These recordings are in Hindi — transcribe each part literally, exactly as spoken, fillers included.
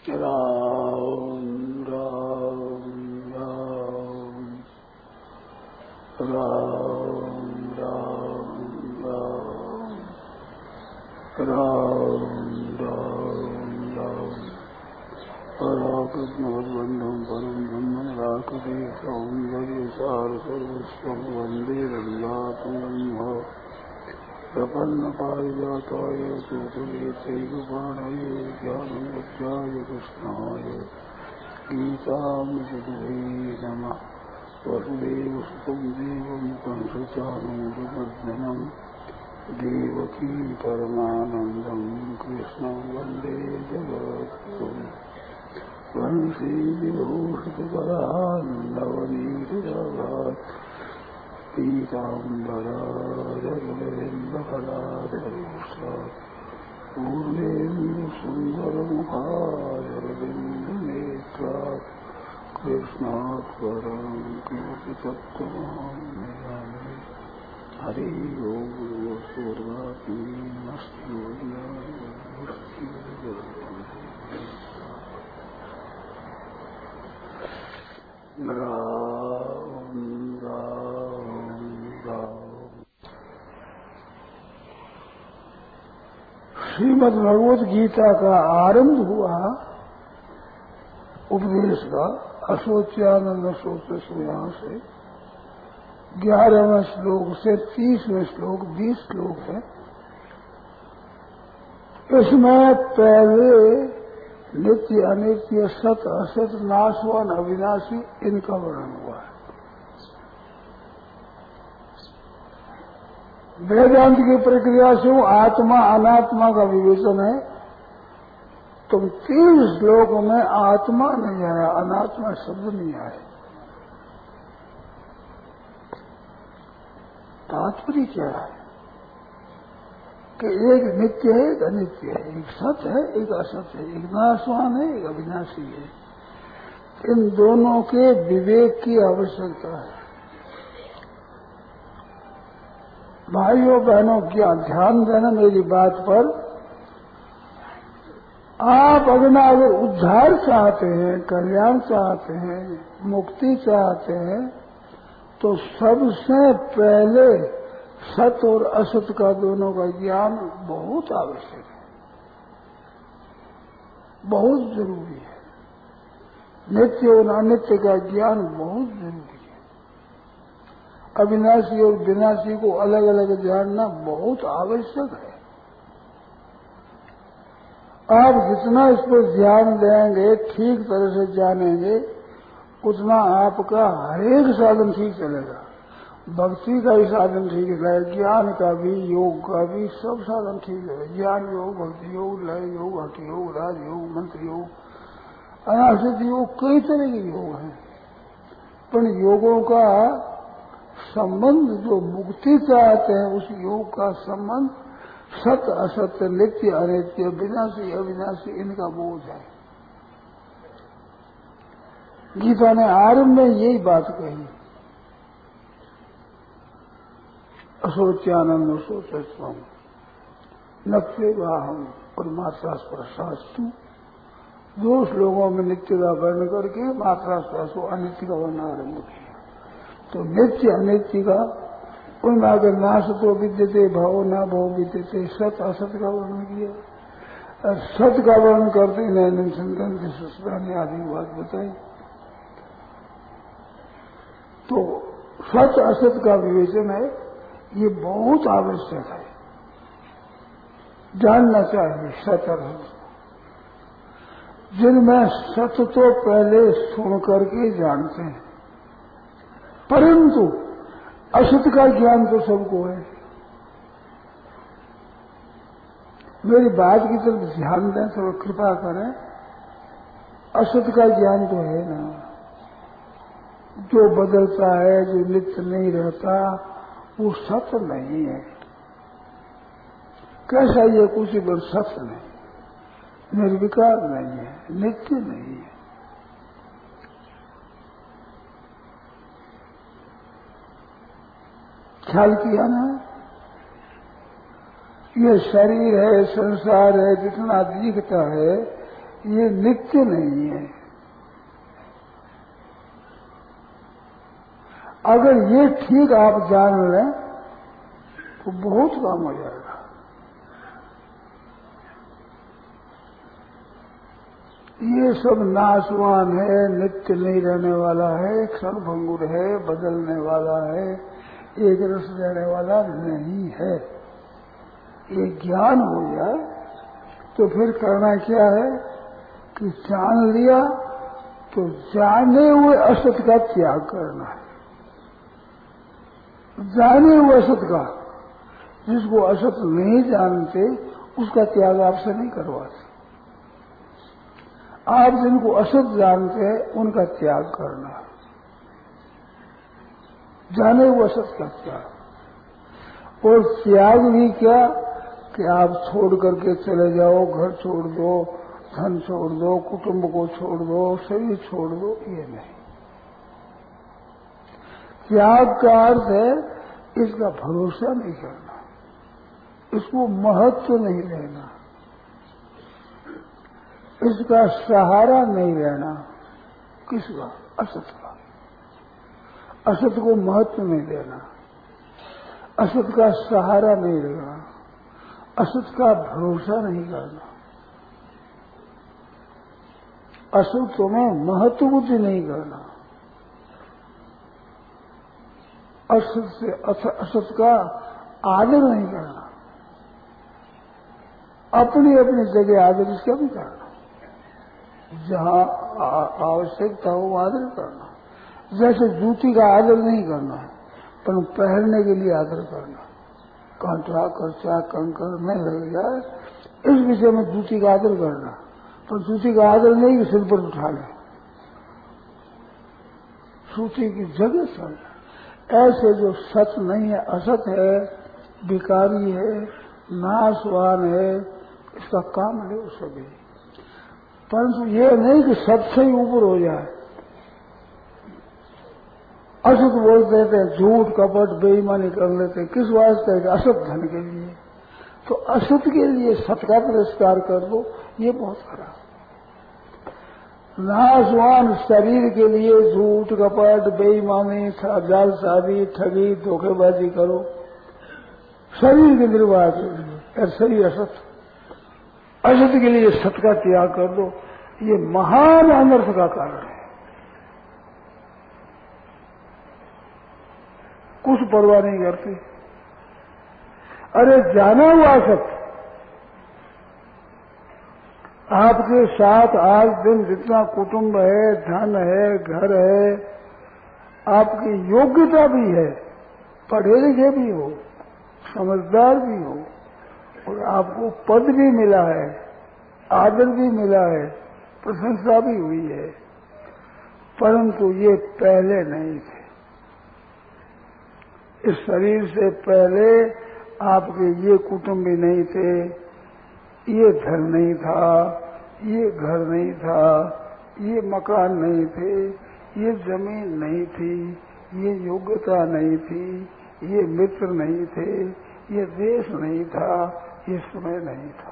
राम राम राम राम राम राम राम राम राम पराकृष्णवद्वन्दं परं ब्रह्म राकृते सौन्दर्यसार सर्वस्वं वन्दे रङ्गात्मब्रह्म प्रपन्नपारिजाताय तूतलेतैकपाणये ज्ञानमुद्राय कृष्णाय गीतामृतदुहे नमः। वसुदेवसुतं देवं कंसचाणूरमर्दनं देवकी परमानन्दं कृष्णं वन्दे जगद्गुरुं। वंशी विभूषितकरान्नवनीतरागात् पीताम्बरारविन्दफलाधरोषात् पूर्णेन्दुसुन्दरमुखारविन्दनेत्रात् कृष्णात् परं किमपि तत्त्वमहं न जाने। हरि ओं पूर्वात्मस्तु राम राम राम। श्रीमद् भगवद गीता का आरंभ हुआ उपदेश का अशोच्यानंद सूत्र से यहाँ से ग्यारहवें श्लोक से तीसवें श्लोक बीस श्लोक है। इसमें पहले नित्य अनित्य सत असत नाशवान अविनाशी इनका वर्णन हुआ है। वेदांत की प्रक्रिया से आत्मा अनात्मा का विवेचन है। तुम तीन श्लोकों में आत्मा नहीं आया, अनात्मा शब्द नहीं आया। तात्पर्य क्या है कि एक नित्य है, एक अनित्य है, एक सत्य है, एक असत्य है, एक नाशवान है, एक अविनाशी है। इन दोनों के विवेक की आवश्यकता है। भाइयों बहनों, क्या ध्यान देना मेरी बात पर। आप अगर अगर उद्धार चाहते हैं, कल्याण चाहते हैं, मुक्ति चाहते हैं, तो सबसे पहले सत और असत का दोनों का ज्ञान बहुत आवश्यक है, बहुत जरूरी है। नित्य और अनित्य का ज्ञान बहुत जरूरी है। अविनाशी और विनाशी को अलग अलग जानना बहुत आवश्यक है। आप जितना इस पर ध्यान देंगे, ठीक तरह से जानेंगे, उतना आपका हरेक साधन ठीक चलेगा। भक्ति का भी साधन ठीक है, ज्ञान का भी, योग का भी, सब साधन ठीक है। ज्ञान योग, भक्ति योग, लय योग, हठ योग, राज योग, मंत्र योग, अनाश्रित योग, कई तरह के योग हैं। पर योगों का संबंध, जो मुक्ति चाहते हैं, उस योग का संबंध सत्य असत्य, नित्य अनित्य, विनाशी अविनाशी, इनका बोध है। गीता ने आरंभ में यही बात कही। अशोच्यानंद शोचस्वम नक्षेवाहम और मात्रा स्पर्शास्तु। दो श्लोकों में नित्य का वर्ण करके मात्रा स्पर्श अनित्य का वर्ण आरंभ किया। तो नित्य अनित्य का उनमें अगर नाश तो विद्यते भाव न भाव विद्यते, सत असत का वर्णन किया। सत का वर्णन करते नैन संतन की सुस्तानी आदि बात बताई। तो सत असत का विवेचन है, ये बहुत आवश्यक है, जानना चाहिए सत असत। जिनमें सत्य तो पहले सुन करके जानते हैं, परंतु असत्य का ज्ञान तो सबको है। मेरी बात की तरफ ध्यान दें, थोड़ा कृपा करें। असत्य का ज्ञान तो है ना, जो बदलता है, जो नित्य नहीं रहता, वो सत्य नहीं है। कैसा ये कुछ बड़ सत्य नहीं, निर्विकार नहीं है, नित्य नहीं है। ख्याल किया ना, ये शरीर है, संसार है, जितना दिखता है, ये नित्य नहीं है। अगर ये ठीक आप जान लें तो बहुत काम हो जाएगा। ये सब नाशवान है, नित्य नहीं रहने वाला है, क्षणभंगुर है, बदलने वाला है, एक रस रहने वाला नहीं है। ये ज्ञान हो जाए तो फिर करना क्या है कि जान लिया तो जाने हुए असत का त्याग करना है। जाने हुए असत का, जिसको असत नहीं जानते उसका त्याग आपसे नहीं करवाते। आप जिनको असत जानते हैं उनका त्याग करना, जाने हुए असत का त्याग। और त्याग भी क्या कि आप छोड़ करके चले जाओ, घर छोड़ दो, धन छोड़ दो, कुटुंब को छोड़ दो, शरीर छोड़ दो, ये नहीं। त्याग का अर्थ है इसका भरोसा नहीं करना, इसको महत्व नहीं लेना, इसका सहारा नहीं लेना। किसका? असत का। असत को महत्व नहीं देना, असत का सहारा नहीं लेना, असत का भरोसा नहीं करना, असत में महत्व बुद्धि नहीं करना, असत से असत का आदर नहीं करना, अपनी अपनी जगह आदर इसका भी करना, जहां आवश्यकता हो आदर करना। जैसे जूती का आदर नहीं करना पर पहनने के लिए आदर करना, कांटा कर्चा कंकर नहीं लग जाए इस विषय में जूती का आदर करना, पर जूती का आदर नहीं कि सिर पर उठा ले, जूती की जगह समझ। ऐसे जो सच नहीं है, असत है, विकारी है, नाशवान है, इसका काम ले सभी। परंतु ये नहीं कि सच से ही ऊपर हो जाए। असत बोल देते हैं, झूठ कपट बेईमानी कर लेते हैं, किस वास्ते है? असत धन के लिए। तो असत के लिए सत का तिरस्कार कर दो, ये बहुत खराब। नाशवान शरीर के लिए झूठ कपट बेईमानी जालसाजी ठगी धोखेबाजी करो, शरीर के निर्वाह के लिए, शरीर असत। असत के लिए सत का त्याग कर दो, ये महान अनर्थ का कारण है। कुछ परवाह नहीं करती। अरे जाना हुआ सत आपके साथ आज दिन जितना कुटुंब है, धन है, घर है, आपकी योग्यता भी है, पढ़े लिखे भी हो, समझदार भी हो, और आपको पद भी मिला है, आदर भी मिला है, प्रशंसा भी हुई है, परंतु ये पहले नहीं थे। इस शरीर से पहले आपके ये कुटुंब भी नहीं थे, ये धन नहीं था, ये घर नहीं था, ये मकान नहीं थे, ये जमीन नहीं थी, ये योग्यता नहीं थी, ये मित्र नहीं थे, ये देश नहीं था, ये समय नहीं था।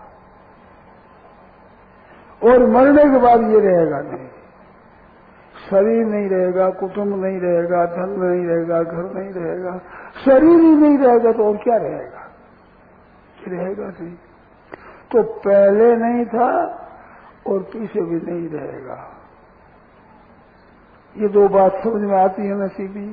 और मरने के बाद ये रहेगा नहीं, शरीर नहीं रहेगा, कुटुंब नहीं रहेगा, धन नहीं रहेगा, घर नहीं रहेगा, शरीर ही नहीं रहेगा तो और क्या रहेगा? रहेगा नहीं। तो पहले नहीं था और पीछे भी नहीं रहेगा। ये दो बात समझ में आती है नसीबी।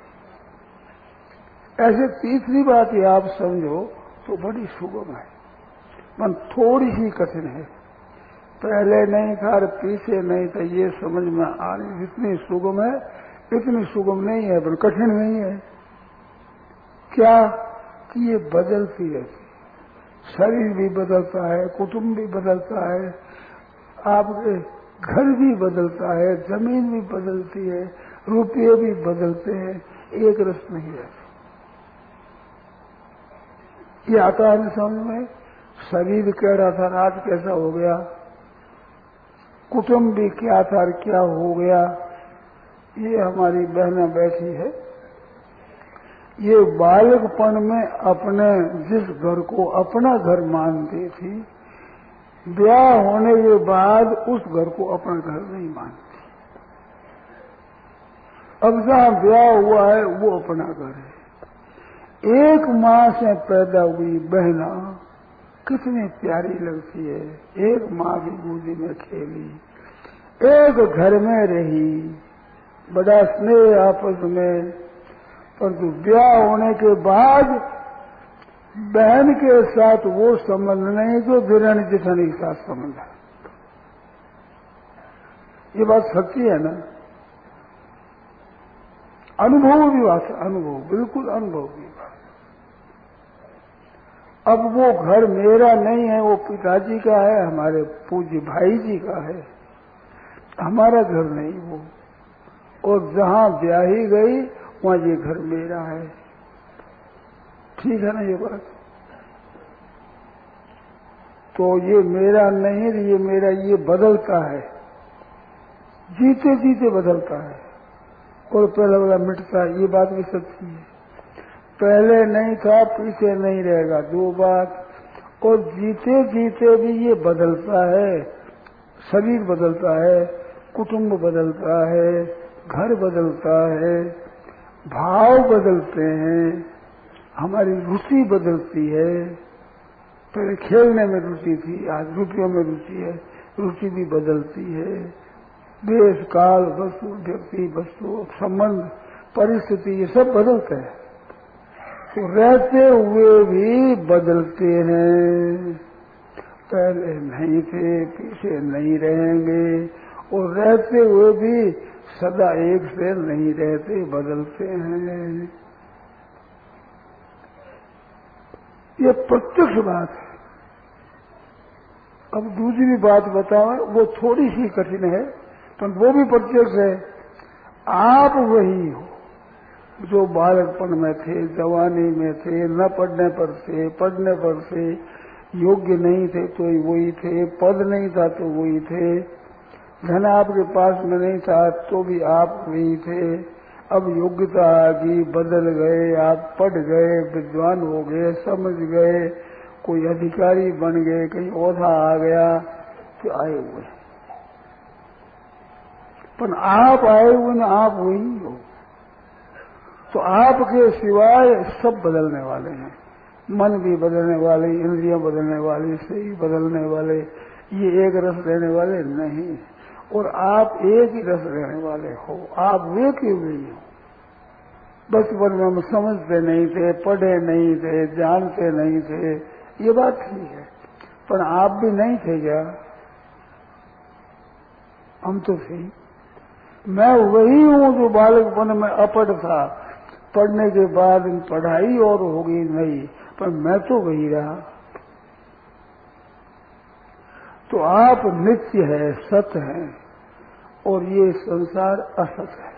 ऐसे तीसरी बात ये आप समझो तो बड़ी सुगम है, मन थोड़ी सी कठिन है। पहले नहीं था और पीछे नहीं था, ये समझ में आने जितनी सुगम है इतनी सुगम नहीं है, पर कठिन नहीं है। क्या कि ये बदलती रहती, शरीर भी बदलता है, कुटुंब भी बदलता है, आपके घर भी बदलता है, जमीन भी बदलती है, रुपये भी बदलते हैं, एक रस नहीं रहता। ये आता है समझ में। शरीर कह रहा था आज कैसा हो गया, कुटुंब भी क्या था और क्या हो गया। ये हमारी बहनें बैठी है, ये बालकपन में अपने जिस घर को अपना घर मानती थी, ब्याह होने के बाद उस घर को अपना घर नहीं मानती। अब जहां ब्याह हुआ है वो अपना घर है। एक माँ से पैदा हुई बहना कितनी प्यारी लगती है, एक माँ की गोदी में खेली, एक घर में रही, बड़ा स्नेह आपस में। परंतु ब्याह होने के बाद बहन के साथ वो संबंध नहीं जो दिरानी जेठानी के साथ संबंध है। ये बात सच्ची है ना? अनुभव की बात है, अनुभव, बिल्कुल अनुभव की बात। अब वो घर मेरा नहीं है, वो पिताजी का है, हमारे पूज्य भाई जी का है, हमारा घर नहीं वो। और जहां ब्याही गई वहां ये घर मेरा है। ठीक है ना ये बात? तो ये मेरा नहीं, ये मेरा, ये बदलता है, जीते जीते बदलता है। और पहले वाला मिटता है, ये बात भी सच्ची है। पहले नहीं था, पीछे नहीं रहेगा, दो बात। और जीते जीते भी ये बदलता है, शरीर बदलता है, कुटुंब बदलता है, घर बदलता है, भाव बदलते हैं, हमारी रुचि बदलती है। पहले खेलने में रुचि थी, आज रुपयों में रुचि है, रुचि भी बदलती है। देश काल वस्तु व्यक्ति वस्तु संबंध परिस्थिति ये सब बदलते हैं। तो रहते हुए भी बदलते हैं, पहले नहीं थे, पीछे नहीं रहेंगे। और रहते हुए भी सदा एक से नहीं रहते, बदलते हैं। ये प्रत्यक्ष बात है। अब दूसरी बात बताओ, वो थोड़ी सी कठिन है, पर वो भी प्रत्यक्ष है। आप वही हो जो बालकपन में थे, जवानी में थे, न पढ़ने पर थे, पढ़ने पर थे, योग्य नहीं थे तो वही थे, पद नहीं था तो वही थे, धन आपके पास में नहीं था तो भी आप वही थे। अब योग्यता आ गई, बदल गए, आप पढ़ गए, विद्वान हो गए, समझ गए, कोई अधिकारी बन गए, कहीं ओहदा आ गया तो आए हुए। पर आप आए हुए ना, आप वही हो। तो आपके सिवाय सब बदलने वाले हैं, मन भी बदलने वाले, इंद्रियां बदलने वाली, शरीर बदलने वाले, ये एक रस रहने वाले नहीं। और आप एक ही रस रहने वाले हो, आप वे के वे हो। बचपन में हम समझते नहीं थे, पढ़े नहीं थे, जानते नहीं थे, ये बात ठीक है, पर आप भी नहीं थे क्या? हम तो थे। मैं वही हूं जो बालकपन में अपढ़ था, पढ़ने के बाद पढ़ाई और हो गई नहीं, पर मैं तो वही रहा। तो आप नित्य है, सत्य है, और ये संसार असत है।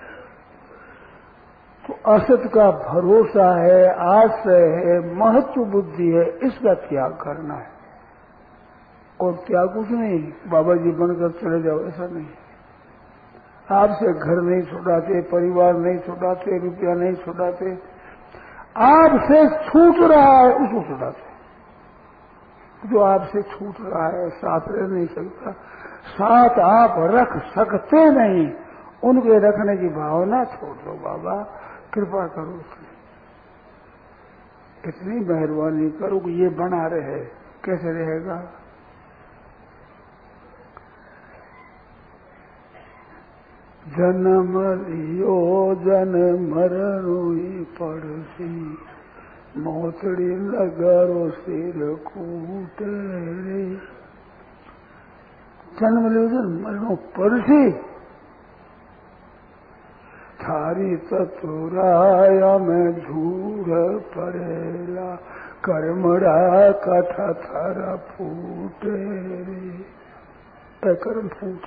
तो असत का भरोसा है, आश्रय है, महत्व बुद्धि है, इसका त्याग करना है। और त्याग कुछ नहीं, बाबा जी बनकर चले जाओ ऐसा नहीं। आपसे घर नहीं छुड़ाते, परिवार नहीं छुड़ाते, रुपया नहीं छुड़ाते, आपसे छूट रहा है उसको छुड़ाते। जो आपसे छूट रहा है, साथ रह नहीं सकता, साथ आप रख सकते नहीं, उनके रखने की भावना छोड़ दो। बाबा कृपा करो, इतनी मेहरबानी करो कि ये बना रहे। कैसे रहेगा? जन्म लियो जन मरणोई पड़सी, मोतड़ी लगरो सिर कूटे रे। जन्म लियो जन मरणो पड़सी, थारी चतुराया में झूठ पड़ेला, कर्मड़ा कथा थारा फूटे रे। कर्म फूट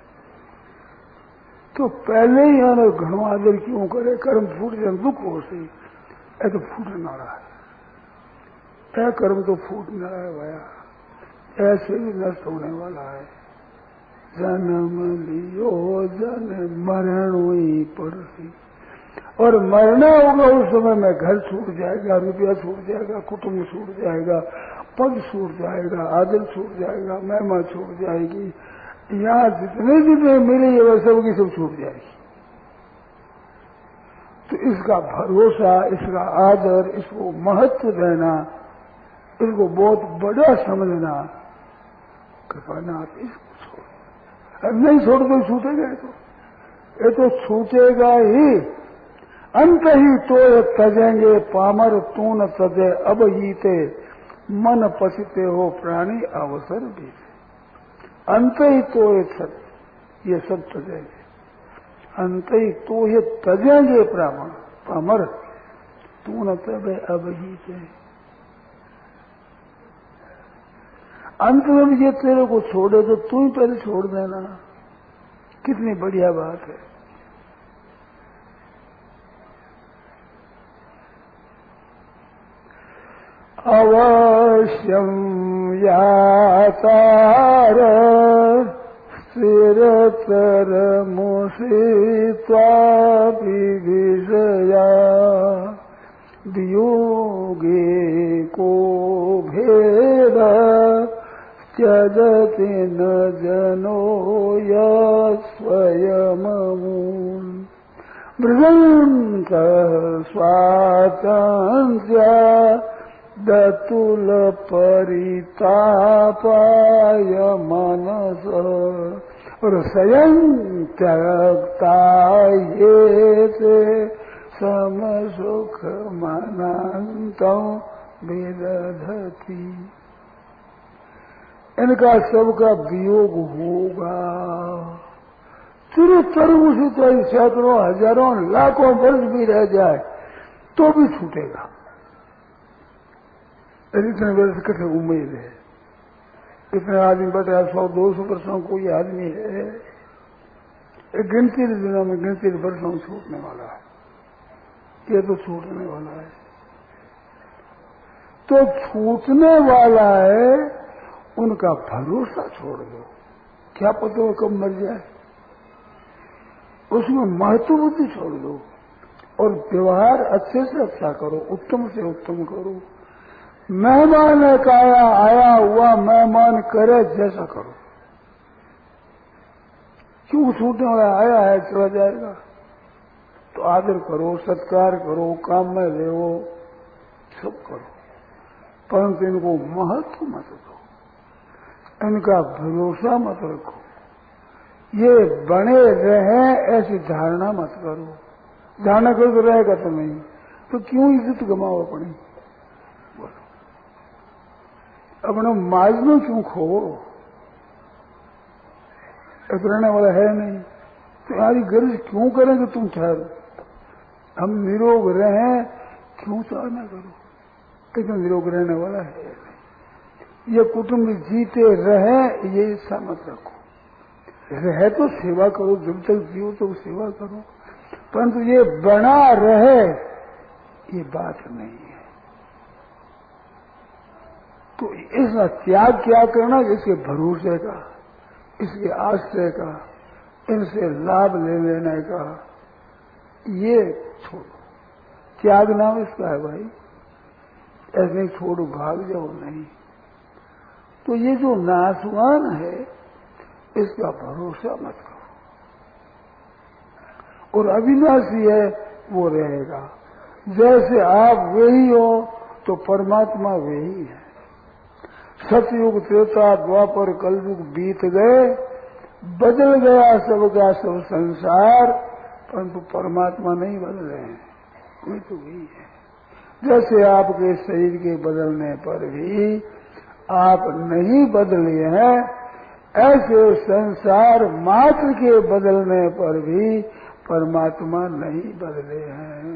तो पहले ही आने घणो आदर क्यों करे? कर्म फूट जाए दुख हो सी, ऐ तो फूट ना रहा है, ऐ कर्म तो फूट ना रहा है भया, ऐसे ही नष्ट होने वाला है। जन्म लियो जन मरण हुई पड़सी, और मरना होगा उस समय में घर छूट जाएगा, रुपया छूट जाएगा, कुटुंब छूट जाएगा, पद छूट जाएगा, आदर छूट जाएगा, महिमा छूट जाएगी। यहाँ जितने जितने मिले ये सबकी सब छूट जाएगी। तो इसका भरोसा, इसका आदर, इसको महत्व देना, इसको बहुत बड़ा समझना, कृपानाथ इसको छोड़, नहीं छोड़ तो छूटेगा। तो ये तो छूटेगा ही, अंत ही तो तजेंगे पामर तू न तजे अब हीते मन पसीते हो प्राणी अवसर भी। अंत ही तो ये सब तजेंगे, अंत ही तो ये तजेंगे प्राण पामर तू न तबे अब हीते। अंत में भी ये तेरे को छोड़े तो तू ही पहले छोड़ देना। कितनी बढ़िया बात है। अवश्यम यातार स्थिरतर मुषित्वा विषया वियोगे को भेद त्यजति न जनो यस्वयममून् मृगन्तः स्वातन्त्र्य दतुल परितापाय मनस रसयं त्यक्ता ये समसुखमनन्तं विदधति। इनका सबका वियोग होगा। सिर्फ तरु से तो सैकड़ों हजारों लाखों वर्ष भी रह जाए तो भी छूटेगा। इतने वर्ष कैसे उम्मीद है? इतने आदमी बता सौ दो सौ वर्षों कोई आदमी है, एक गिनती दिनों में गिनती वर्षों में छूटने वाला है। ये तो छूटने वाला है, तो छूटने वाला है, उनका भरोसा छोड़ दो। क्या पता वो कब मर जाए, उसमें महत्व बुद्धि छोड़ दो और व्यवहार अच्छे से अच्छा करो, उत्तम से उत्तम करो। मेहमान का आया आया हुआ मेहमान करे जैसा करो। क्यों छूटने वाला आया है चला जाएगा, तो आदर करो, सत्कार करो, काम में ले सब करो, परंतु इनको महत्व मत दो, इनका भरोसा मत रखो। ये बने रहे ऐसी धारणा मत करो। धारणा करो तो रहेगा तो नहीं, तो क्यों इज्जत गमाओ अपनी? बोलो, अपना माजनो क्यों खो? रहने वाला है नहीं, तुम्हारी गर्ज क्यों करें कि तुम ठहरो? हम निरोग रहें क्यों चाहना करो, लेकिन निरोग रहने वाला है नहीं। ये कुटुंब जीते रहे ये इच्छा मत रखो। रहे तो सेवा करो, जब तक जियो तो सेवा करो, परंतु ये बना रहे ये बात नहीं है। तो इसका त्याग क्या करना? इसके भरोसे का, इसके आश्रय का, इनसे लाभ ले लेने का, ये छोड़ो। त्याग नाम इसका है भाई, ऐसे छोड़ो भाग जाओ नहीं। तो ये जो नाशवान है इसका भरोसा मत करो, और अविनाशी है वो रहेगा। जैसे आप वही हो तो परमात्मा वही है। सतयुग त्रेता द्वापर कलयुग बीत गए, बदल गया सबका सब संसार, परंतु परमात्मा नहीं बदले हैं, कोई तो वही है। जैसे आपके शरीर के बदलने पर भी आप नहीं बदले हैं, ऐसे संसार मात्र के बदलने पर भी परमात्मा नहीं बदले हैं।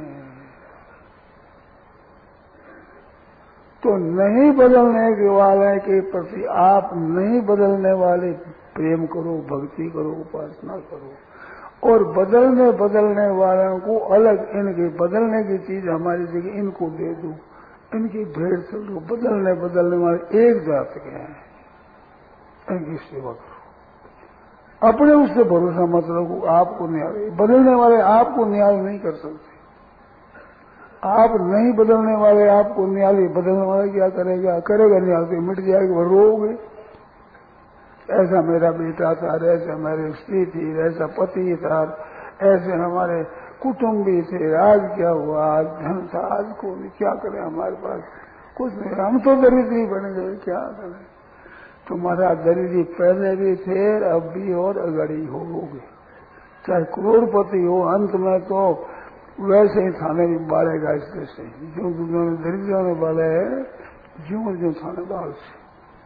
तो नहीं बदलने के वाले के प्रति आप नहीं बदलने वाले प्रेम करो, भक्ति करो, उपासना करो, और बदलने बदलने वालों को अलग, इनके बदलने की चीज हमारी जगह इनको दे दो, इनकी भेड़ चलो। बदलने बदलने वाले एक जात के हैं, इनकी सेवा करो। अपने उससे भरोसा मत रखो, आपको न्याय, बदलने वाले आपको न्याय नहीं कर सकते। आप नहीं बदलने वाले, आपको न्याली बदलने वाला क्या करेगा? करेगा न्याली, मिट जाएगा, वो रोगे। ऐसा मेरा बेटा था, ऐसा मेरी स्त्री थी, ऐसा पति था, ऐसे हमारे कुटुंबी थे, आज क्या हुआ? आज धन था, आज को क्या करें, हमारे पास कुछ नहीं, हम तो दरिद्री बन गए, क्या करें? तुम्हारा दरिद्री पहले भी थे, अब भी और अगड़ी होगे। चाहे करोड़पति हो, अंत में तो वैसे ही थाने में बालेगा। इससे से जो दुनिया में दरिद्र होने वाले है, जो जो थानेदार से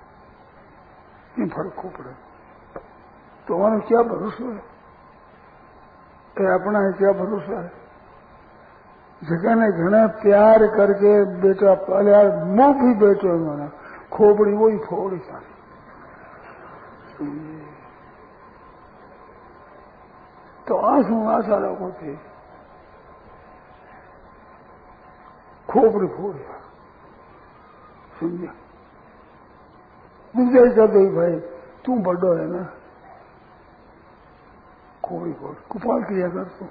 फर्क को पड़े। तो उन्हें क्या भरोसा है? ये अपना है, क्या भरोसा है? जगह ने घने प्यार करके बेटा पालिया, मुंह भी बेटे उन्होंने, खोपड़ी वही फोड़ी सारी। तो आंसू आशा लोगों थे, खोपड़ी फोड़ी समझा। विजय कर गई, भाई तू बड़ो है ना, खोपड़ी फोड़ कुपाल किया कर तू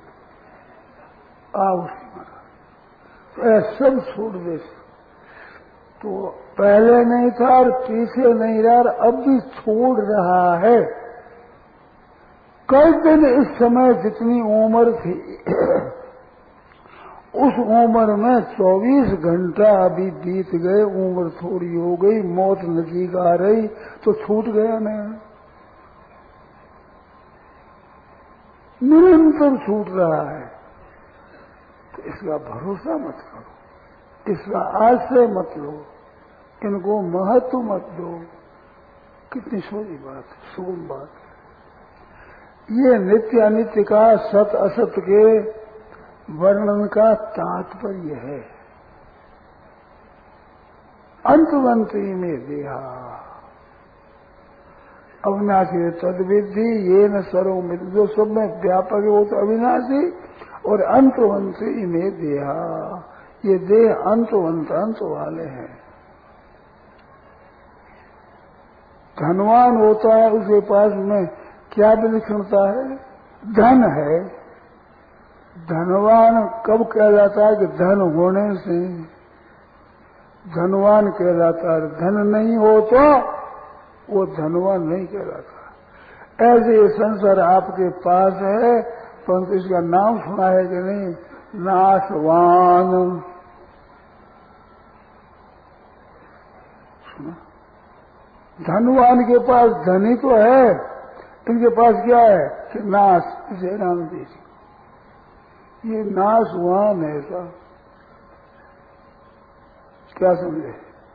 आ उसी मारा। तो ऐसा सब छोड़ दे। तो पहले नहीं था और पीछे नहीं रहा, और अब भी छोड़ रहा है। कई दिन इस समय जितनी उम्र थी उस उम्र में चौबीस घंटा अभी बीत गए, उम्र थोड़ी हो गई, मौत नजीक आ रही, तो छूट गया नहीं, निरंतर छूट रहा है। तो इसका भरोसा मत करो, इसका आश्रय मत लो, इनको महत्व मत दो। कितनी सोची बात, सुगम बात। ये नित्य अनित्य का, सत असत के वर्णन का तात्पर्य है। अंतवंती में देहा अविनाशी तद्विधि ये न सर्वमित, जो सब में व्यापक है वो तो अविनाशी, और अंतवंती में देहा, ये देह अंतवंत, अंत वाले हैं। धनवान होता है, उसके पास में क्या विलक्षणता है? धन है। धनवान कब कहलाता है? कि धन होने से धनवान कहलाता है। धन नहीं हो तो वो धनवान नहीं कहलाता। ऐसे ये संसार आपके पास है, परंतु इसका नाम सुना है कि नहीं? नाशवान सुना। धनवान के पास धनी तो है, इनके पास क्या है? कि नाश। इसे नाम दीजिए, ये नाशवान है। ऐसा क्या समझे?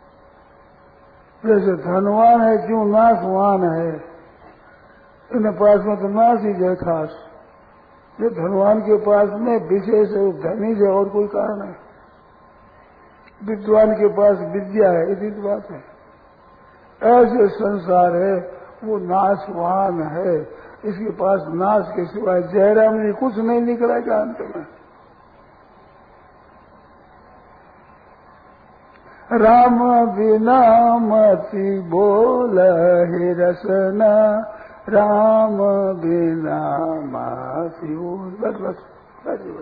जैसे धनवान है, क्यों नाशवान है? इन पास में तो नाश ही है खास। ये धनवान के पास में विशेष है, धनी है, और कोई कारण है? विद्वान के पास विद्या है, इसी बात है। ऐसे संसार है, वो नाशवान है, इसके पास नाश के सिवाय जयराम जी कुछ नहीं निकलेगा अंत में। राम बिना मति बोल ही रसना, राम बिना मति बोल। बस बस बस।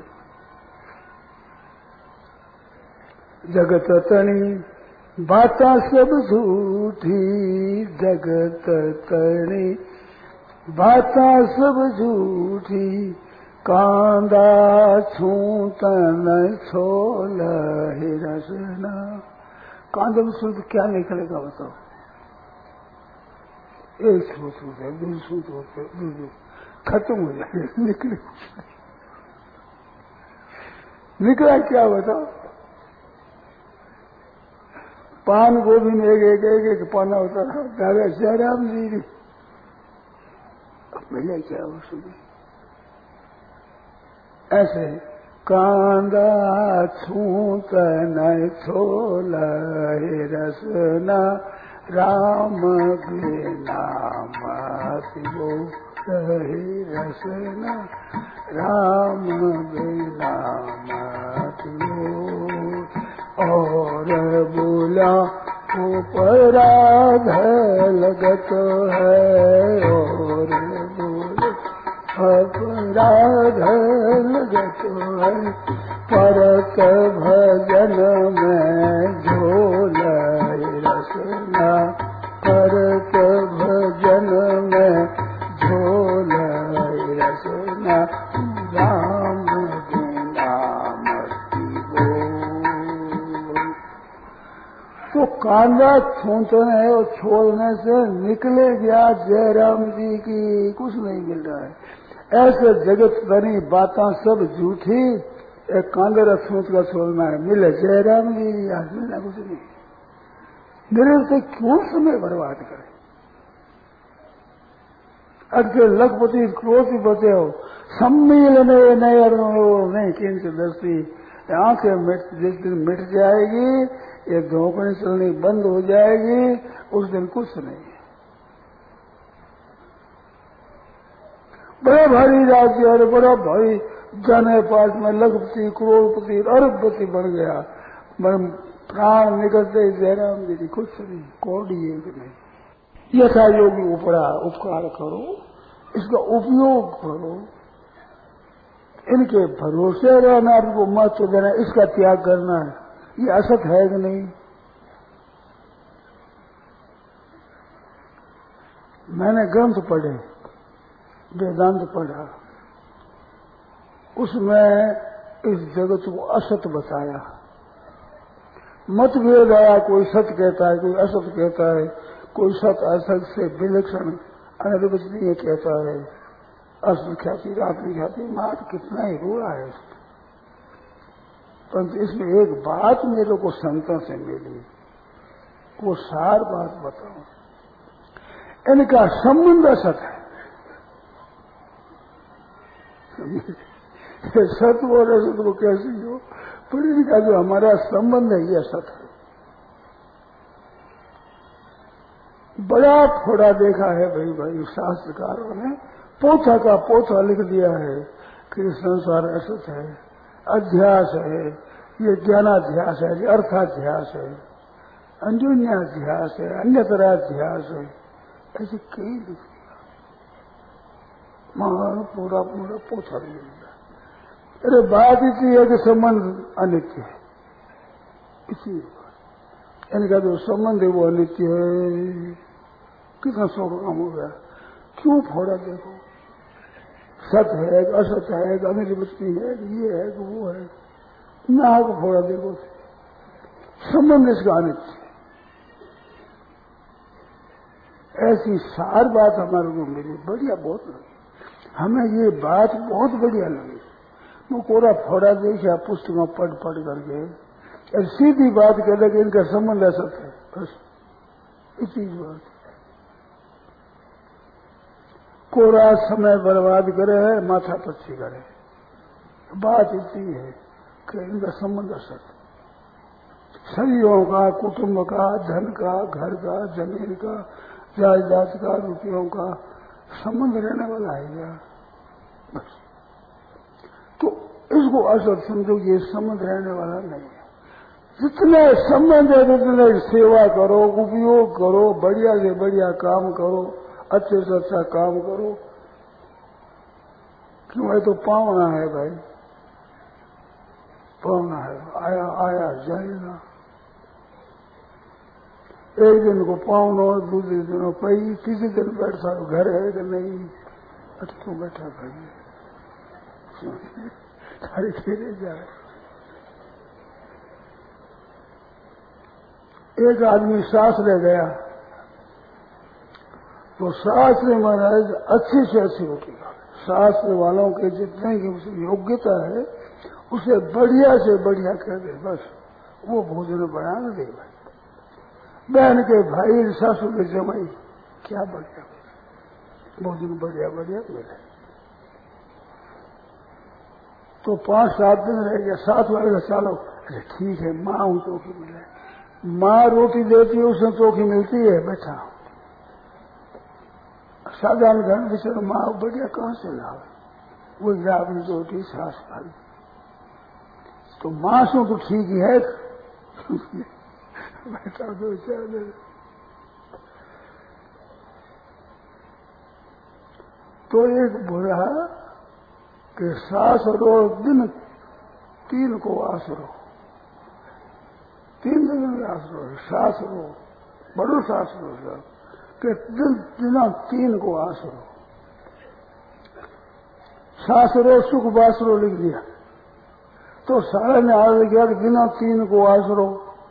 जगत तनी बाता सब झूठी, जगत तनी बाता सब झूठी, कांदा छूतन छोल ही रसना। कांदा में सूत क्या निकलेगा बताओ? एक सूत होता है, दूसरी सूत होते है, दूसरी खत्म हो जाएगा, निकले निकला क्या बताओ? पान गोभी में एक एक एक एक पाना होता था, दादा जयराम जी मिले क्या उसमें? ऐसे कांदा छूत न छोल रसना, राम बिना मति बोल रसना, राम बिना मति बोल। और बोला उपराध लगत है, और बोले अपराध लगत है, परत के भजन में झोल रसना, पर के भजन में झोल रसना, राम तो कांदा छूटने और छोड़ने से निकले गया जयराम जी की कुछ नहीं मिल रहा है। ऐसे जगत बनी बातें सब झूठी, एक कांदा छूट का छोड़ना है, मिले जयराम जी आज मिलना कुछ नहीं। मेरे से क्यों समय बर्बाद करे? अगे लखपति क्रोधी बचे हो सम्मिलन नहीं नहीं किंच दस्ती, आंखें मिट जिस दिन मिट जाएगी, ये धोखनी चलनी बंद हो जाएगी, उस दिन कुछ नहीं है। बड़े भारी राज्य और बड़ा भारी जन है, पास में लखपति करोड़पति अरबपति बन गया, प्राण निकलते जयराम जी की कुछ नहीं, कौड़ी एक नहीं। यथा योगी उपरा उपकार करो, इसका उपयोग करो, इनके भरोसे रहना, इनको महत्व देना, इसका त्याग करना है। ये असत है कि नहीं? मैंने ग्रंथ पढ़े, वेदांत पढ़ा, उसमें इस जगत को असत बताया। मतभेद आया, कोई सत्य कहता है, कोई असत कहता है, कोई सत असत से विलक्षण अनिर्वचनीय कहता है, असत ख्याति रात्रि ख्याति, मात कितना ही रोड़ा है। परंतु इसमें एक बात मेरे को संतों से मिली, वो सार बात बताऊं। इनका संबंध असत है, सत्य और असत को कैसे हो, पर इनका जो हमारा संबंध है ये असत है। बड़ा थोड़ा देखा है भाई भाई शास्त्रकारों ने, पोथा का पोथा लिख दिया है कि संसार असत है, अध्यास है, ये ज्ञानाध्यास है, ये अर्थाध्यास है, अन्योन्याध्यास है, अन्यतराध्यास है, ऐसे कई लिख दिया। महान पूरा पूरा पोथा लिख दिया। अरे बात इतनी है कि संबंध अनित्य है, इसी बात। इनका जो संबंध है वो अनित्य है। कितना सौ काम हो गया, क्यों फोड़ा? देखो सत्य है, असत्य है, अनिर्वचनीय है, ये है कि वो है, ना को फोड़ा देखो, संबंध इसका अनित्य। ऐसी सार बात हमारे को मिली, बढ़िया बहुत लगी हमें, ये बात बहुत बढ़िया लगी। वो कोरा फोड़ा देखा पुस्तक में पढ़ पढ़ करके, और सीधी बात कह लगे इनका संबंध असत्य है, बस इसी बात। कोरा समय बर्बाद करे है, माथा पच्ची करे, बात इतनी है कि इनका संबंध असत। शरीरों का, कुटुंब का, धन का, घर का, जमीन का, जायदाद का, रुपयों का संबंध रहने वाला है क्या? बस तो इसको असत समझो, ये संबंध रहने वाला नहीं है। जितने संबंध है उतने सेवा करो, उपयोग करो, बढ़िया से बढ़िया काम करो, अच्छे से अच्छा काम करो। क्यों है तो पावना है भाई, पावना है, आया आया जाएगा। एक दिन को पावनो, दूसरे दिन पई, तीसरे दिन बैठा घर है कि नहीं, अच्छा तू बैठा भाई सारी खेले जाए। एक आदमी सास ले गया तो शास्त्र महाराज अच्छी से अच्छी रोटी खा, शास्त्र वालों के जितने की उसकी योग्यता है उसे बढ़िया से बढ़िया कर दे, बस वो भोजन बना दे भाई। बहन के भाई सासू के जमाई क्या बढ़िया भोजन बढ़िया बढ़िया मिले। तो पांच सात दिन रह गया, सात वाले का चालो, अरे ठीक है माँ हूं चौकी मिले, माँ रोटी देती है उसमें चौकी मिलती है, बैठा साधारण घर में चलो माँ बढ़िया कहां से लाओ, वो अपनी रोटी सास खाई। तो माँ सो तो ठीक ही है बैठा दो चार दिन। तो एक बुरा कि सास रोज दिन तीन को आसरो, तीन जगह आसरो शास्त्रो बड़ो शास्त्रो सब के दिन तीन को आसरो शास्त्रो सुख बासरो लिख दिया तो सारे ने आगे गया कि बिना तीन को आसरो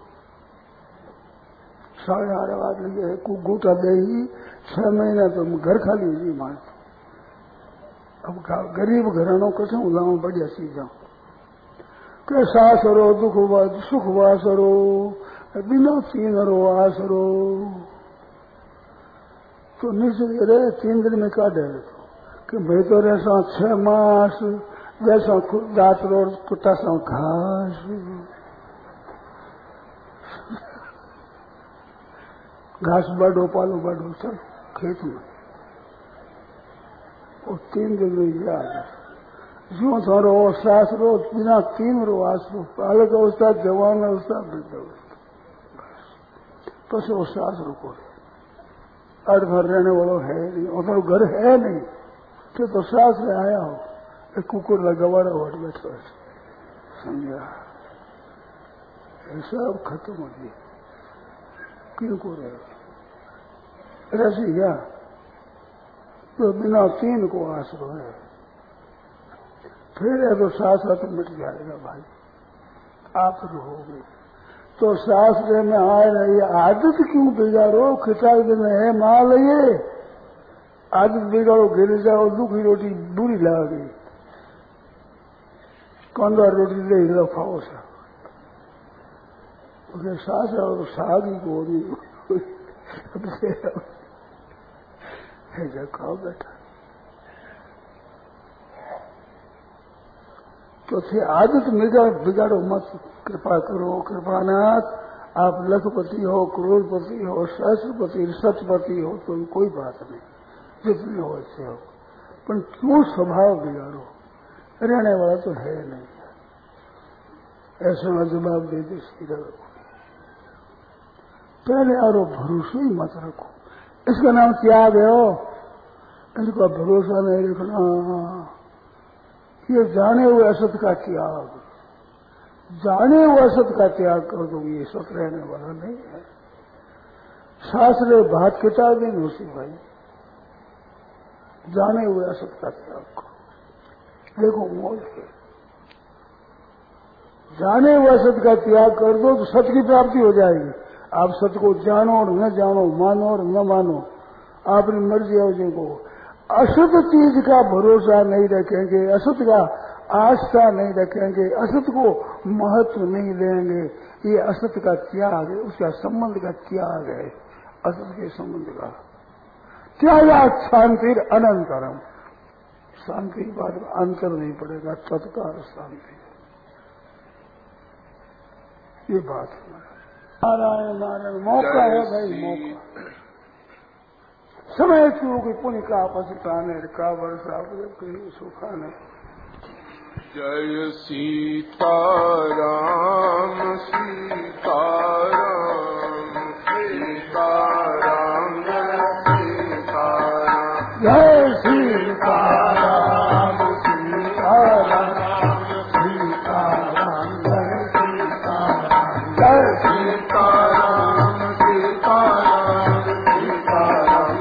साढ़े आठ बात लगे गुटा दे ही छह महीना तो घर खाली हुई मान अब गरीब घरानों कसे उलाऊ बढ़िया चीजा के सासरो दुख सुख वासरो बिना तीन रो आसरो तो निश्चित रहे तीन दिन में क्या डर कि भाई तो ऐसा छह मास जैसा दांत रो कुत्ता सा घास घास बढ़ो पालो बढ़ो सब खेत में और तीन दिन में याद जो थोड़ो सास रो बिना तीन रो आसरो बालक अवस्था जवान अवस्था वृद्ध अवस्था बस वो सास रुको अड़ घर रहने वालों है नहीं उधर घर है नहीं तो, तो सास में आया हो एक कुकुर लगवाड़ा हो बैठो समझा सब खत्म हो गया क्यों को रहे ऐसी क्या तो बिना तीन को आसरो है फिर है तो शास्त्र तो मिट जाएगा भाई आप रहोगे तो शास्त्र में आए रही आदत क्यों बिगाड़ो खिताब में है माल ये आदत बिगाड़ो गिर जाओ दुखी रोटी बुरी लगे कंदा रोटी ले लो खाओ सा उसे शास्त्र और साग ही को नहीं है खाओ बेटा तो थे आदत बिगाड़ो मत कृपा करो कृपानाथ आप लखपति हो करोड़पति हो सहस्रपति सतपति हो तो कोई बात नहीं जितने हो ऐसे हो पर क्यों स्वभाव बिगाड़ो रहने वाला तो है नहीं ऐसे में जवाब दे दे सीधा रखो पहले आरो भरोसा ही मत रखो इसका नाम त्याग है हो इनका भरोसा नहीं रखना ये जाने हुए असत का त्याग जाने हुए असत का त्याग कर दो ये सत रहने वाला नहीं है शास्त्र बात किताब नहीं होती भाई जाने हुए असत का त्याग करो देखो मौज के जाने हुए असत का त्याग कर दो तो सत की प्राप्ति हो जाएगी आप सत को जानो और न जानो मानो और न मानो आपने मर्जी हो जिनको असत चीज का भरोसा नहीं रखेंगे असत का आस्था नहीं रखेंगे असत को महत्व नहीं देंगे ये असत का त्याग है उसका संबंध का त्याग है असत के संबंध का त्याग शांति अनंतरम शांति के बाद अंतर नहीं पड़ेगा तत्काल शांति ये बात है नारायण नारायण मौका है भाई मौका समय चूक पुण्य का पसुताने का वर्षा सुखाने जय सीता राम सीता राम सीता राम सीता राम जय सीता राम सीता राम सीता राम जय सीता राम जय सीता राम सीता राम सीता राम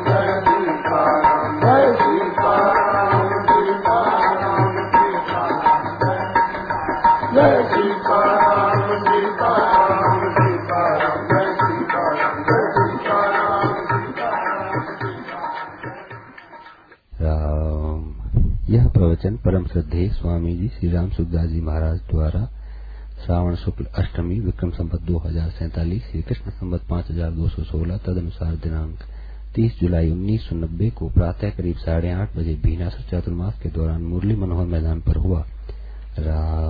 यह प्रवचन परम श्रद्धेय स्वामी जी श्री राम सुखदास जी महाराज द्वारा श्रावण शुक्ल अष्टमी विक्रम संवत दो हजार सैंतालीस श्री कृष्ण संवत पांच हजार दो सौ सोलह तदनुसार दिनांक तीस जुलाई उन्नीस सौ नब्बे को प्रातः करीब साढ़े आठ बजे भीनासर चातुर्मास के दौरान मुरली मनोहर मैदान पर हुआ।